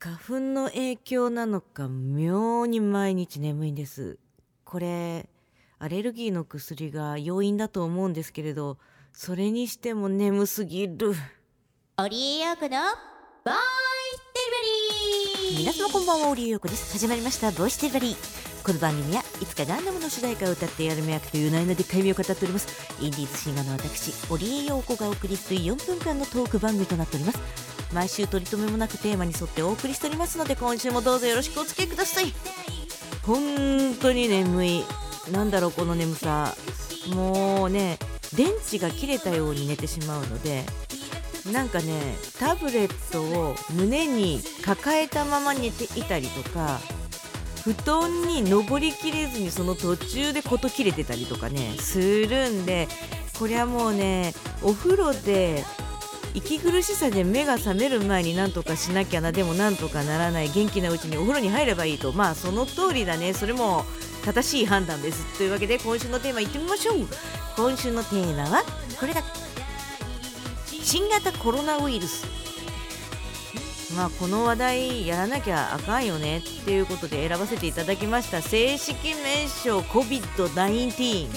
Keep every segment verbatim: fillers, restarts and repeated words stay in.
花粉の影響なのか妙に毎日眠いんです。これアレルギーの薬が要因だと思うんですけれど、それにしても眠すぎる。 織江陽子のボイスデリバリー。 皆様こんばんは、織江陽子です。始まりましたボイスデリバリー。この番組はいつかガンダムの主題歌を歌ってやるめ役という内容でっかい目を語っておりますインディーズシンガーの私織江陽子がお送りするよんぷんかんのトーク番組となっております。毎週取り留めもなくテーマに沿ってお送りしておりますので、今週もどうぞよろしくお付き合いください。本当に眠い。なんだろうこの眠さ。もうね、電池が切れたように寝てしまうので、なんかね、タブレットを胸に抱えたまま寝ていたりとか、布団に登りきれずにその途中でこと切れてたりとかねするんで、これはもうね、お風呂で息苦しさで目が覚める前になんとかしなきゃな、でもなんとかならない、元気なうちにお風呂に入ればいいと。まあその通りだね、それも正しい判断です。というわけで今週のテーマいってみましょう。今週のテーマはこれだ。新型コロナウイルス。まあこの話題やらなきゃあかんよねっていうことで選ばせていただきました。正式名称 コビッドじゅうきゅう。う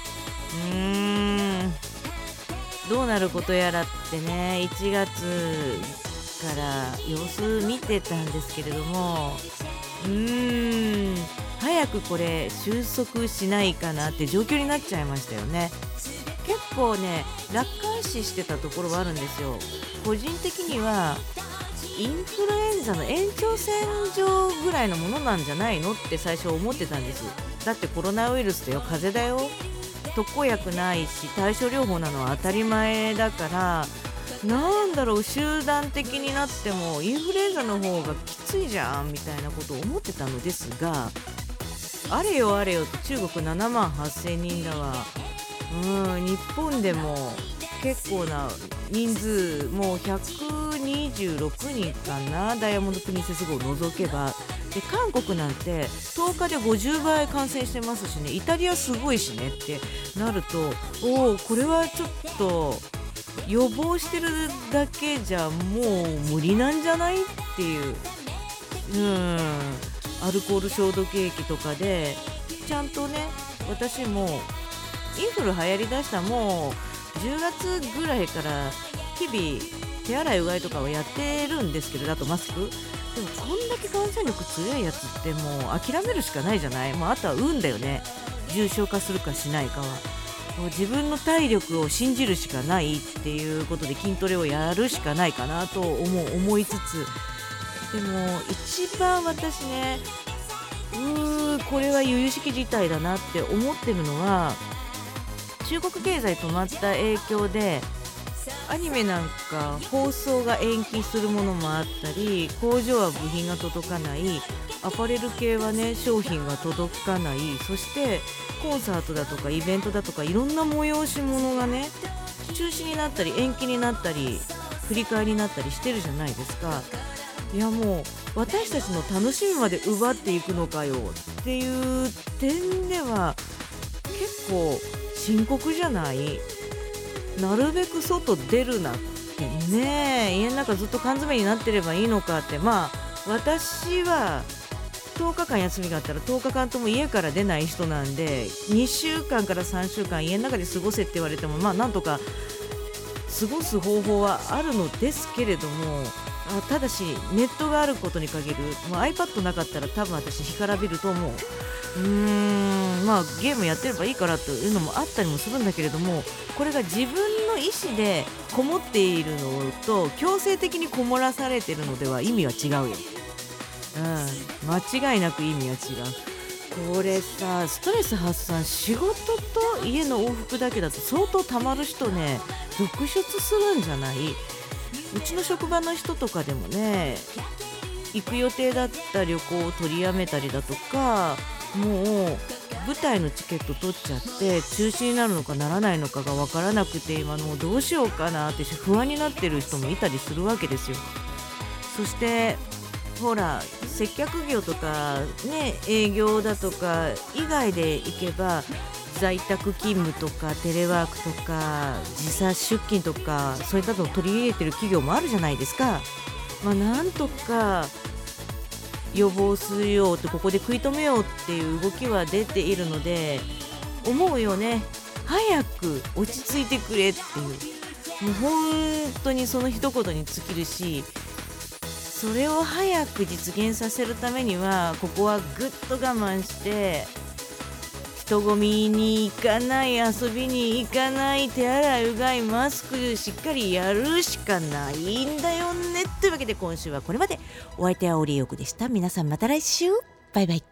ーんどうなることやらってね、いちがつから様子見てたんですけれども、うーん早くこれ収束しないかなって状況になっちゃいましたよね。結構ね、楽観視してたところはあるんですよ。個人的にはインフルエンザの延長線上ぐらいのものなんじゃないのって最初思ってたんです。だってコロナウイルスだよ、風邪だよ、特効薬ないし対症療法なのは当たり前だから、なんだろう、集団的になってもインフルエンザの方がきついじゃんみたいなことを思ってたのですが、あれよあれよと中国ななまんはっせんにんだわ。うん、日本でも結構な人数、もうひゃくにじゅうろくにんかな、ダイヤモンドプリンセス号を除けば。で韓国なんてとおかでごじゅうばい感染してますしね、イタリアすごいしねってなると、おおこれはちょっと予防してるだけじゃもう無理なんじゃないっていう。うんアルコール消毒液とかでちゃんとね、私もインフル流行りだしたもうじゅうがつぐらいから日々手洗いうがいとかはやってるんですけど、あとマスクでもこんだけ感染力強いやつってもう諦めるしかないじゃない。もうあとは運だよね、重症化するかしないかは。もう自分の体力を信じるしかないっていうことで筋トレをやるしかないかなと思う思いつつ、でも一番私ね、うーこれは由々しき事態だなって思ってるのは、中国経済止まった影響でアニメなんか放送が延期するものもあったり、工場は部品が届かない、アパレル系はね商品が届かない、そしてコンサートだとかイベントだとかいろんな催し物がね中止になったり延期になったり振り替えになったりしてるじゃないですか。いやもう私たちの楽しみまで奪っていくのかよっていう点では結構深刻じゃない。なるべく外出るなってね、家の中ずっと缶詰になってればいいのかって。まあ私はとおかかん休みがあったらとおかかんとも家から出ない人なんで、にしゅうかんからさんしゅうかん家の中で過ごせって言われても、まあなんとか過ごす方法はあるのですけれども、あただしネットがあることに限る。もう iPad なかったら多分私干からびると思う。うーんまあゲームやってればいいからというのもあったりもするんだけれども、これが自分の意思でこもっているのと強制的にこもらされているのでは意味は違うよ。うん間違いなく意味は違う。これさ、ストレス発散、仕事と家の往復だけだと相当たまる人ね続出するんじゃない。うちの職場の人とかでもね、行く予定だった旅行を取りやめたりだとか、もう舞台のチケット取っちゃって中止になるのかならないのかが分からなくて、今のどうしようかなって不安になってる人もいたりするわけですよ。そしてほら接客業とかね、営業だとか以外で行けば在宅勤務とかテレワークとか時差出勤とかそういったのを取り入れてる企業もあるじゃないですか。まあなんとか予防するようとここで食い止めようっていう動きは出ているので、思うよね、早く落ち着いてくれっていう、もう本当にその一言に尽きるし、それを早く実現させるためにはここはぐっと我慢して、人混みに行かない、遊びに行かない、手洗いうがい、マスクしっかりやるしかないんだよね。というわけで今週はこれまで。お相手はオリエヨクでした。皆さんまた来週、バイバイ。